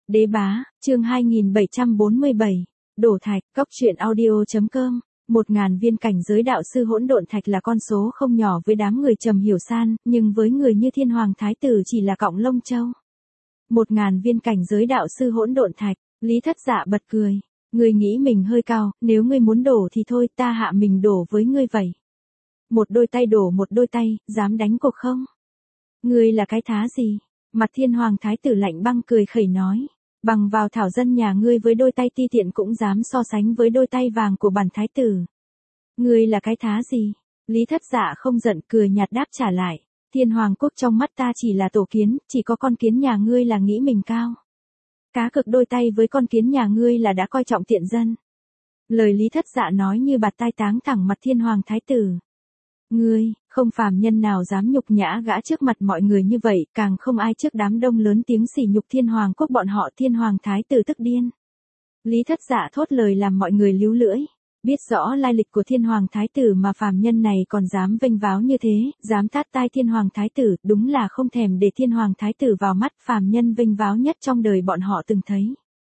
Đế bá, chương 2747, đổ thạch, cóc truyện audio.com. 1000 viên cảnh giới đạo sư hỗn độn thạch là con số không nhỏ với đám người Trầm Hiểu San, nhưng với người như Thiên Hoàng Thái tử chỉ là cọng lông châu. 1000 viên cảnh giới đạo sư hỗn độn thạch, Lý Thất Dạ bật cười. Ngươi nghĩ mình hơi cao, nếu ngươi muốn đổ thì thôi, ta hạ mình đổ với ngươi vậy. Một đôi tay đổ một đôi tay, dám đánh cuộc không? Ngươi là cái thá gì? Mặt Thiên Hoàng Thái tử lạnh băng cười khẩy nói. Bằng vào thảo dân nhà ngươi với đôi tay ti tiện cũng dám so sánh với đôi tay vàng của bản thái tử. Ngươi là cái thá gì? Lý Thất Dạ không giận, cười nhạt đáp trả lại. Thiên Hoàng quốc trong mắt ta chỉ là tổ kiến, chỉ có con kiến nhà ngươi là nghĩ mình cao. Cá cực đôi tay với con kiến nhà ngươi là đã coi trọng tiện dân. Lời Lý Thất Dạ nói như bạt tai táng thẳng mặt Thiên Hoàng Thái tử. Ngươi, không phàm nhân nào dám nhục nhã gã trước mặt mọi người như vậy, càng không ai trước đám đông lớn tiếng sỉ nhục Thiên Hoàng quốc bọn họ. Thiên Hoàng Thái tử tức điên. Lý Thất Dạ thốt lời làm mọi người líu lưỡi. Biết rõ lai lịch của Thiên Hoàng Thái tử mà phàm nhân này còn dám vênh váo như thế, dám tát tai Thiên Hoàng Thái tử, đúng là không thèm để Thiên Hoàng Thái tử vào mắt. Phàm nhân vênh váo nhất trong đời bọn họ từng thấy.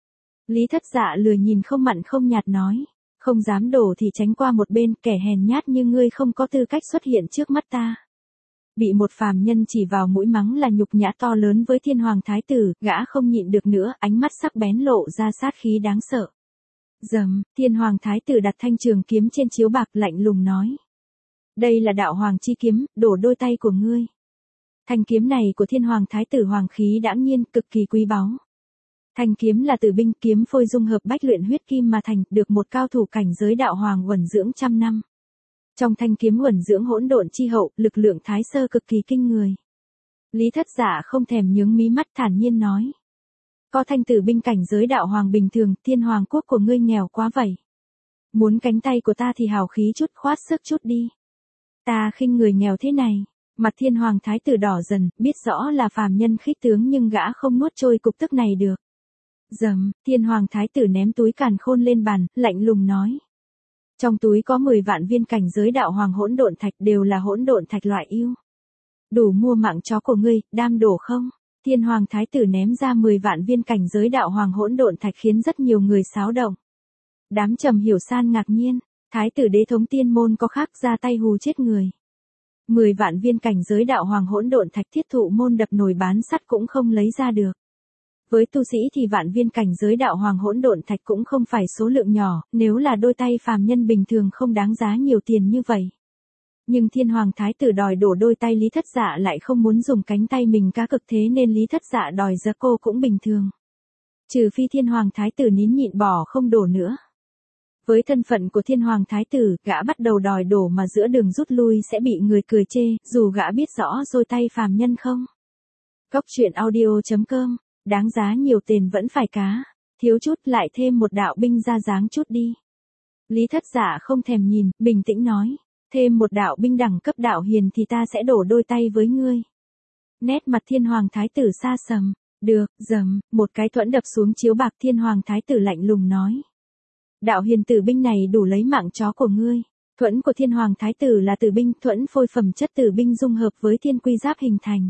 Lý Thất Dạ lừa nhìn không mặn không nhạt nói. Không dám đổ thì tránh qua một bên, kẻ hèn nhát như ngươi không có tư cách xuất hiện trước mắt ta. Bị một phàm nhân chỉ vào mũi mắng là nhục nhã to lớn với Thiên Hoàng Thái tử, gã không nhịn được nữa, ánh mắt sắc bén lộ ra sát khí đáng sợ. Dầm, Thiên Hoàng Thái tử đặt thanh trường kiếm trên chiếu bạc lạnh lùng nói. Đây là đạo hoàng chi kiếm, đổ đôi tay của ngươi. Thanh kiếm này của Thiên Hoàng Thái tử hoàng khí đãng nhiên, cực kỳ quý báu. Thanh kiếm là tử binh kiếm phôi dung hợp bách luyện huyết kim mà thành, được một cao thủ cảnh giới đạo hoàng uẩn dưỡng trăm năm. Trong thanh kiếm uẩn dưỡng hỗn độn chi hậu, lực lượng thái sơ cực kỳ kinh người. Lý Thất Dạ không thèm nhướng mí mắt thản nhiên nói. Có thanh tử binh cảnh giới đạo hoàng bình thường, Thiên Hoàng quốc của ngươi nghèo quá vậy. Muốn cánh tay của ta thì hào khí chút, khoát sức chút đi. Ta khinh người nghèo thế này. Mặt Thiên Hoàng Thái tử đỏ dần, biết rõ là phàm nhân khích tướng nhưng gã không nuốt trôi cục tức này được. Dầm, Thiên Hoàng Thái tử ném túi càn khôn lên bàn, lạnh lùng nói. Trong túi có 10 vạn viên cảnh giới đạo hoàng hỗn độn thạch, đều là hỗn độn thạch loại yêu. Đủ mua mạng chó của ngươi, đam đổ không? Thiên Hoàng Thái tử ném ra 10 vạn viên cảnh giới đạo hoàng hỗn độn thạch khiến rất nhiều người xáo động. Đám Trầm Hiểu San ngạc nhiên, Thái tử đế thống tiên môn có khác ra tay hù chết người. 10 vạn viên cảnh giới đạo hoàng hỗn độn thạch thiết thụ môn đập nồi bán sắt cũng không lấy ra được. Với tu sĩ thì vạn viên cảnh giới đạo hoàng hỗn độn thạch cũng không phải số lượng nhỏ, nếu là đôi tay phàm nhân bình thường không đáng giá nhiều tiền như vậy. Nhưng Thiên Hoàng Thái tử đòi đổ đôi tay Lý Thất Dạ lại không muốn dùng cánh tay mình cá cực, thế nên Lý Thất Dạ đòi giá cô cũng bình thường. Trừ phi Thiên Hoàng Thái tử nín nhịn bỏ không đổ nữa. Với thân phận của Thiên Hoàng Thái tử, gã bắt đầu đòi đổ mà giữa đường rút lui sẽ bị người cười chê, dù gã biết rõ đôi tay phàm nhân không. Cóc truyện audio.com. Đáng giá nhiều tiền vẫn phải cá, thiếu chút lại thêm một đạo binh ra dáng chút đi. Lý Thất Dạ không thèm nhìn, bình tĩnh nói, thêm một đạo binh đẳng cấp đạo hiền thì ta sẽ đổ đôi tay với ngươi. Nét mặt Thiên Hoàng Thái tử xa sầm, được, dầm, một cái thuẫn đập xuống chiếu bạc. Thiên Hoàng Thái tử lạnh lùng nói. Đạo hiền tử binh này đủ lấy mạng chó của ngươi. Thuẫn của Thiên Hoàng Thái tử là tử binh, thuẫn phôi phẩm chất tử binh dung hợp với thiên quy giáp hình thành.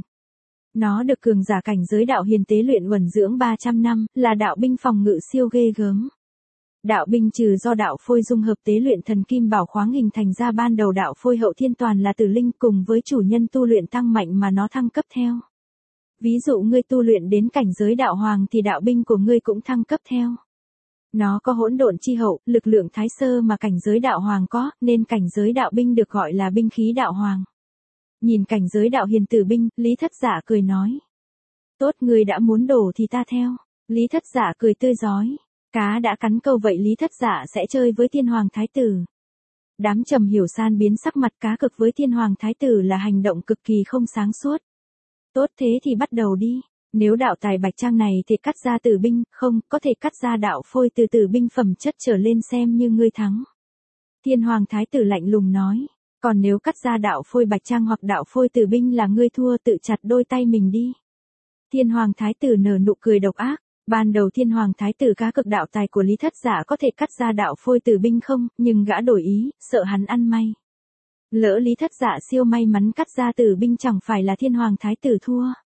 Nó được cường giả cảnh giới đạo hiền tế luyện uẩn dưỡng 300 năm, là đạo binh phòng ngự siêu ghê gớm. Đạo binh trừ do đạo phôi dung hợp tế luyện thần kim bảo khoáng hình thành ra ban đầu, đạo phôi hậu thiên toàn là tử linh, cùng với chủ nhân tu luyện tăng mạnh mà nó thăng cấp theo. Ví dụ ngươi tu luyện đến cảnh giới đạo hoàng thì đạo binh của ngươi cũng thăng cấp theo. Nó có hỗn độn chi hậu, lực lượng thái sơ mà cảnh giới đạo hoàng có, nên cảnh giới đạo binh được gọi là binh khí đạo hoàng. Nhìn cảnh giới đạo hiền tử binh, Lý Thất Dạ cười nói. Tốt, ngươi đã muốn đổ thì ta theo. Lý Thất Dạ cười tươi rói. Cá đã cắn câu vậy Lý Thất Dạ sẽ chơi với Thiên Hoàng Thái tử. Đám Trầm Hiểu San biến sắc mặt, cá cực với Thiên Hoàng Thái tử là hành động cực kỳ không sáng suốt. Tốt, thế thì bắt đầu đi. Nếu đạo tài bạch trang này thì cắt ra tử binh, không, có thể cắt ra đạo phôi từ tử binh phẩm chất trở lên xem như ngươi thắng. Thiên Hoàng Thái tử lạnh lùng nói. Còn nếu cắt ra đạo phôi bạch trang hoặc đạo phôi tử binh là ngươi thua, tự chặt đôi tay mình đi. Thiên Hoàng Thái tử nở nụ cười độc ác. Ban đầu Thiên Hoàng Thái tử cá cực đạo tài của Lý Thất Dạ có thể cắt ra đạo phôi tử binh không, nhưng gã đổi ý, sợ hắn ăn may. Lỡ Lý Thất Dạ siêu may mắn cắt ra tử binh chẳng phải là Thiên Hoàng Thái tử thua.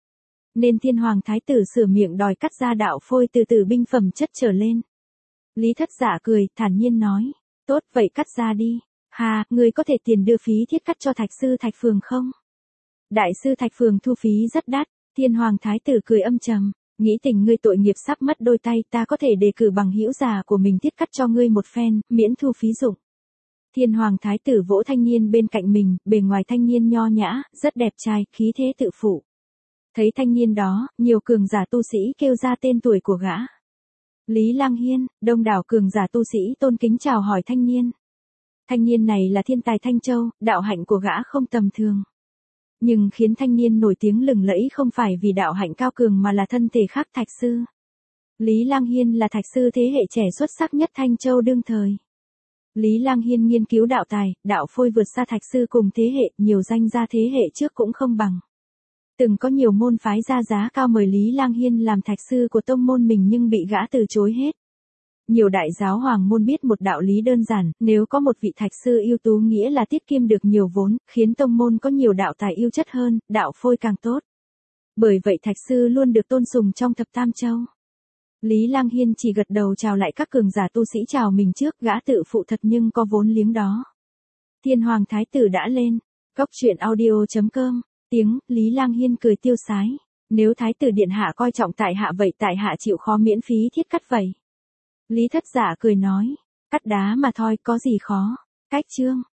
nên Thiên Hoàng Thái tử sửa miệng đòi cắt ra đạo phôi từ từ binh phẩm chất trở lên. Lý Thất Dạ cười, thản nhiên nói, tốt vậy cắt ra đi. Hà, người có thể tiền đưa phí thiết cắt cho Thạch sư Thạch Phường không? Đại sư Thạch Phường thu phí rất đắt. Thiên Hoàng Thái tử cười âm trầm, nghĩ tình ngươi tội nghiệp sắp mất đôi tay, ta có thể đề cử bằng hữu già của mình thiết cắt cho ngươi một phen, miễn thu phí dụng. Thiên Hoàng Thái tử vỗ thanh niên bên cạnh mình, bề ngoài thanh niên nho nhã, rất đẹp trai, khí thế tự phụ. Thấy thanh niên đó, nhiều cường giả tu sĩ kêu ra tên tuổi của gã. Lý Lang Hiên, đông đảo cường giả tu sĩ tôn kính chào hỏi thanh niên. Thanh niên này là thiên tài Thanh Châu, đạo hạnh của gã không tầm thường. Nhưng khiến thanh niên nổi tiếng lừng lẫy không phải vì đạo hạnh cao cường mà là thân thể khác Thạch sư. Lý Lang Hiên là Thạch sư thế hệ trẻ xuất sắc nhất Thanh Châu đương thời. Lý Lang Hiên nghiên cứu đạo tài, đạo phôi vượt xa Thạch sư cùng thế hệ, nhiều danh gia thế hệ trước cũng không bằng. Từng có nhiều môn phái ra giá cao mời Lý Lang Hiên làm Thạch sư của tông môn mình nhưng bị gã từ chối hết. Nhiều đại giáo hoàng môn biết một đạo lý đơn giản, nếu có một vị Thạch sư ưu tú nghĩa là tiết kiệm được nhiều vốn, khiến tông môn có nhiều đạo tài ưu chất hơn, đạo phôi càng tốt. Bởi vậy Thạch sư luôn được tôn sùng trong thập tam châu. Lý Lang Hiên chỉ gật đầu chào lại các cường giả tu sĩ chào mình trước, gã tự phụ thật nhưng có vốn liếng đó. Thiên Hoàng Thái tử đã lên. Cốc truyện audio.com. Tiếng, Lý Lang Hiên cười tiêu sái. Nếu Thái tử điện hạ coi trọng tại hạ vậy tại hạ chịu khó miễn phí thiết cắt vậy. Lý Thất Dạ cười nói. Cắt đá mà thôi có gì khó. Cách chương.